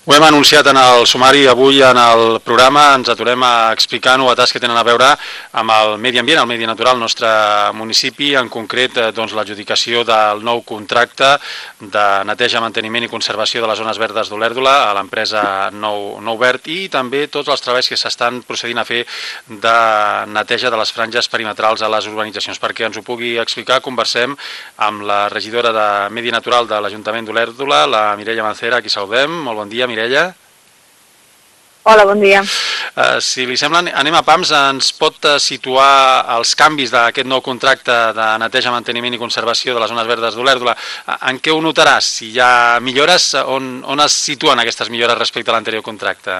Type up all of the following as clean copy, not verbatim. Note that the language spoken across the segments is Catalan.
Ho hem anunciat en el sumari, avui en el programa ens aturem a explicar novetats que tenen a veure amb el medi ambient, el medi natural al nostre municipi, en concret l'adjudicació del nou contracte de neteja, manteniment i conservació de les zones verdes d'Olèrdola a l'empresa Nou Verd i també tots els treballs que s'estan procedint a fer de neteja de les franges perimetrals a les urbanitzacions. Perquè ens ho pugui explicar, conversem amb la regidora de Medi Natural de l'Ajuntament d'Olèrdola, la Mireia Mancera, a qui saludem. Molt bon dia, Mireia. Hola, bon dia. Si li sembla, anem a pams. Ens pot situar els canvis d'aquest nou contracte de neteja, manteniment i conservació de les zones verdes d'Olèrdola? En què ho notaràs? Si hi ha millores, on es situen aquestes millores respecte a l'anterior contracte?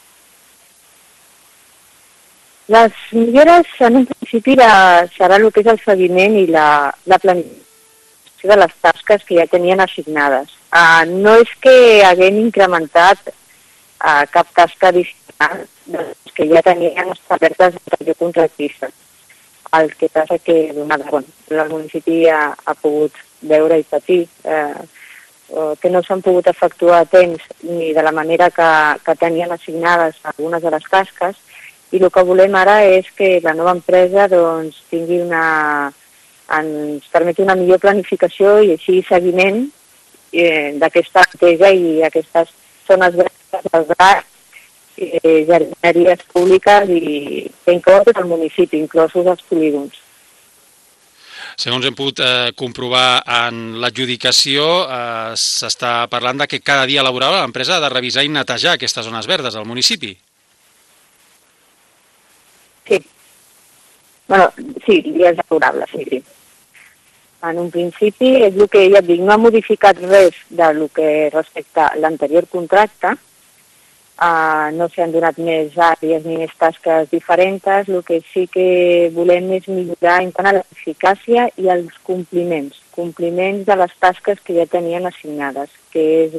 Les millores, en un principi, serà el que és el seguiment i la planificació de les tasques que ja tenien assignades. No és que haguem incrementat cap tasca addicional que ja tenien establertes l'anterior contractista. El que passa que el municipi ha pogut veure i patir que no s'han pogut efectuar a temps ni de la manera que tenien assignades algunes de les tasques, i el que volem ara és que la nova empresa tingui ens permeti una millor planificació i així seguiment d'aquesta neteja i aquestes zones verdes del gas, jardineries públiques i que inclouen el municipi, inclosos els polígons. Segons hem pogut comprovar en l'adjudicació, s'està parlant de que cada dia laboral l'empresa ha de revisar i netejar aquestes zones verdes al municipi. Sí, dies laborables, sí. En un principi, és el que ja et dic, no ha modificat res del que respecte a l'anterior contracte, no s'han donat més àrees ni més tasques diferents, el que sí que volem és millorar en quant a l'eficàcia i els compliments de les tasques que ja tenien assignades, que és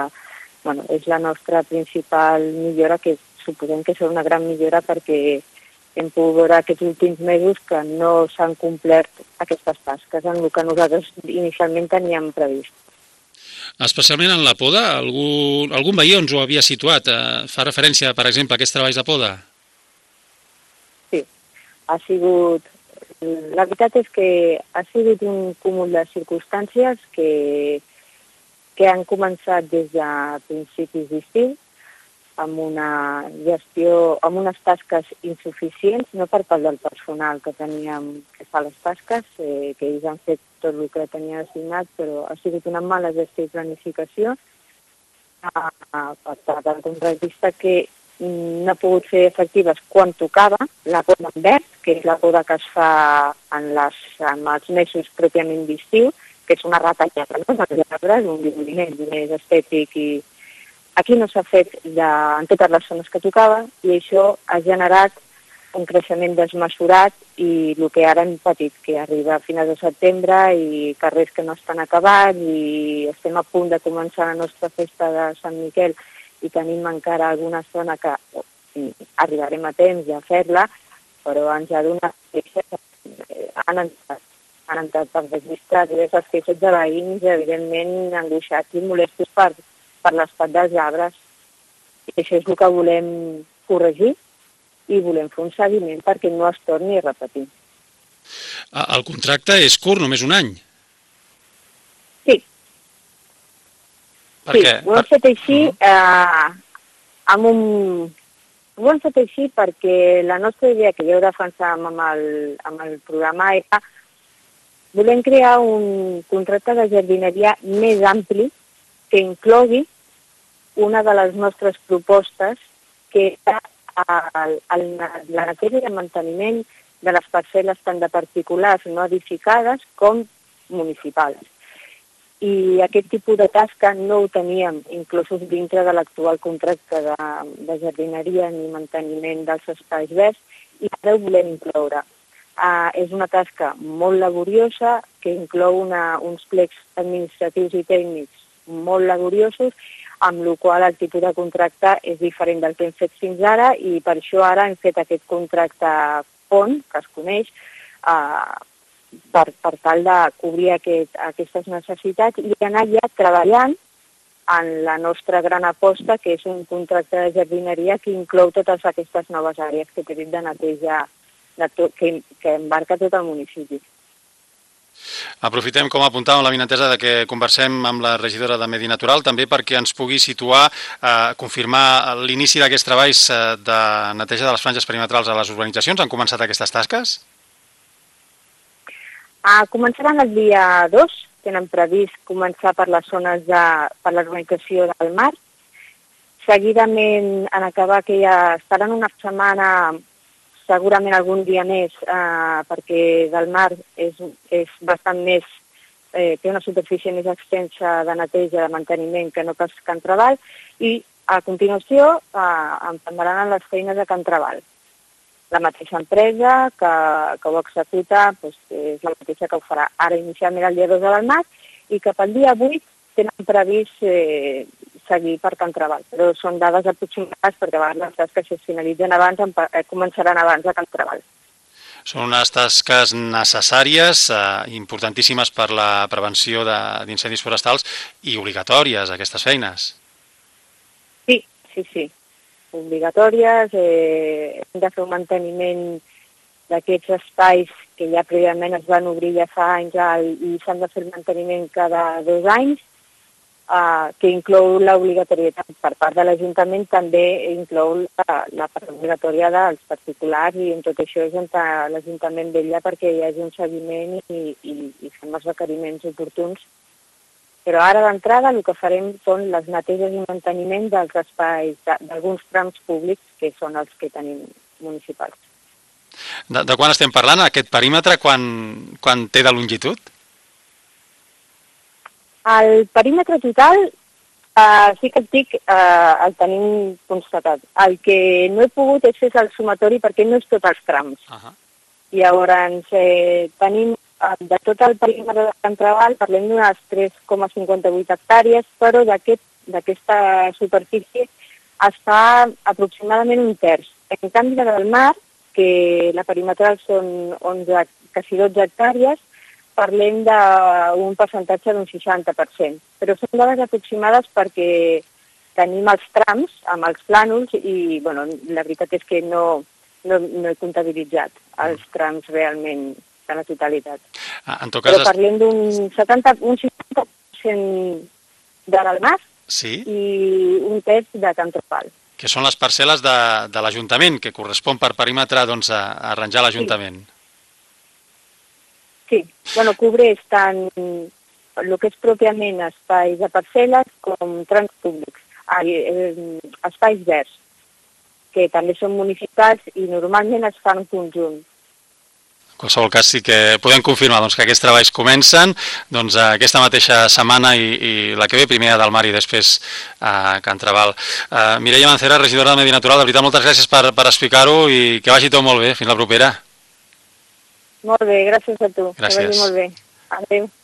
la nostra principal millora, que suposem que serà una gran millora perquè hem pogut veure aquests últims mesos que no s'han complert aquestes tasques en el que nosaltres inicialment teníem previst. Especialment en la poda, algun veí ens ho havia situat. Fa referència, per exemple, a aquests treballs de poda? Sí, ha sigut... La veritat és que ha sigut un cúmul de circumstàncies que han començat des de principis d'estiu, amb una gestió, amb unes tasques insuficients, no per part del personal que teníem que fa les tasques, que ells han fet tot el que tenia assignat, però ha sigut una mala gestió i planificació per part del contractista que no ha pogut fer efectives quan tocava la poda en verd, que és la poda que es fa en els mesos pròpiament d'estiu, que és una ratallada, no? Un dibuixament més estètic i aquí no s'ha fet en totes les zones que tocava i això ha generat un creixement desmesurat i el que ara hem patit, que arriba a finals de setembre i carrers que no estan acabats i estem a punt de començar la nostra festa de Sant Miquel i tenim encara alguna zona que arribarem a temps a fer-la, però ens ha donat han entrat per registrar diverses queixes de veïns, evidentment angoixats i molestos per l'estat dels arbres. I això és el que volem corregir i volem fer un seguiment perquè no es torni a repetir. El contracte és curt, només un any? Sí. Per què? Ho hem fet així ho hem fet així perquè la nostra idea que ja ho defensàvem amb el programa era volem crear un contracte de jardineria més ampli que inclogui una de les nostres propostes, que era la neteja i el manteniment de les parcel·les tant de particulars no edificades com municipals. I aquest tipus de tasca no ho teníem inclosos dintre de l'actual contracte de jardineria ni manteniment dels espais verds i ara ho volem incloure. És una tasca molt laboriosa que inclou uns plecs administratius i tècnics molt laboriosos, amb el qual el tipus de contracte és diferent del que hem fet fins ara i per això ara hem fet aquest contracte pont, que es coneix, per tal de cobrir aquestes necessitats i anar ja treballant en la nostra gran aposta, que és un contracte de jardineria que inclou totes aquestes noves àrees que t'he dit de neteja que embarca tot el municipi. Aprofitem com a apuntar amb la vinentesa de que conversem amb la regidora de Medi Natural, també perquè ens pugui situar, confirmar l'inici d'aquests treballs de neteja de les franges perimetrals a les urbanitzacions. Han començat aquestes tasques? Començaran el dia 2, tenen previst començar per les zones per l'urbanització del Mar. Seguidament, en acabar, que ja estaran una setmana, segurament algun dia més, perquè del Mar és bastant més, té una superfície més extensa de neteja, de manteniment que no pas Can Trabal, i a continuació emprendran les feines de Can Trabal. La mateixa empresa que ho executa és la mateixa que ho farà ara inicialment el dia 2 del Mar i cap al dia 8 tenen previst seguir per Can Trabal, però són dades aproximades perquè a vegades les tasques es finalitzen abans, començaran abans de Can Trabal. Són unes tasques necessàries, importantíssimes per la prevenció d'incendis forestals i obligatòries, aquestes feines. Sí. Obligatòries, hem de fer un manteniment d'aquests espais que ja prèviament es van obrir ja fa anys i s'han de fer el manteniment cada 2 anys, que inclou l'obligatorietat per part de l'Ajuntament, també inclou la part obligatòria dels particulars i en tot això és on l'Ajuntament vetlla perquè hi hagi un seguiment i fem els requeriments oportuns. Però ara d'entrada el que farem són les neteges i manteniment dels espais, d'alguns trams públics que són els que tenim municipals. De quan estem parlant? Aquest perímetre quan té de longitud? El perímetre total sí que et dic, el tenim constatat. El que no he pogut és fer el sumatori perquè no és tots els trams. Llavors tenim de tot el perímetre de Can Trabal, parlem d'unes 3,58 hectàrees, però d'aquesta superfície està aproximadament un terç. En canvi, la del Mar, que la perimetral són 11, quasi 12 hectàrees, parlem d'un percentatge d'un 60%. Però són dades aproximades perquè tenim els trams amb els plànols i la veritat és que no he comptabilitzat els trams realment de la totalitat. Però parlem d'un 60% de l'Almàs i un terç de Can Trabal. Que són les parcel·les de l'Ajuntament, que correspon per perímetre a arranjar l'Ajuntament. Sí, cobreix tant el que és pròpiament espais de parcel·les com trams públics, espais verds, que també són municipals i normalment es fan en conjunt. En qualsevol cas sí que podem confirmar que aquests treballs comencen aquesta mateixa setmana i la que ve, primer a Del Mar i després a Can Trabal. Mireia Mancera, regidora de Medi Natural, de veritat, moltes gràcies per explicar-ho i que vagi tot molt bé. Fins la propera. Molt bé, gràcies a tu. Gràcies. Que vagi molt bé. Adéu.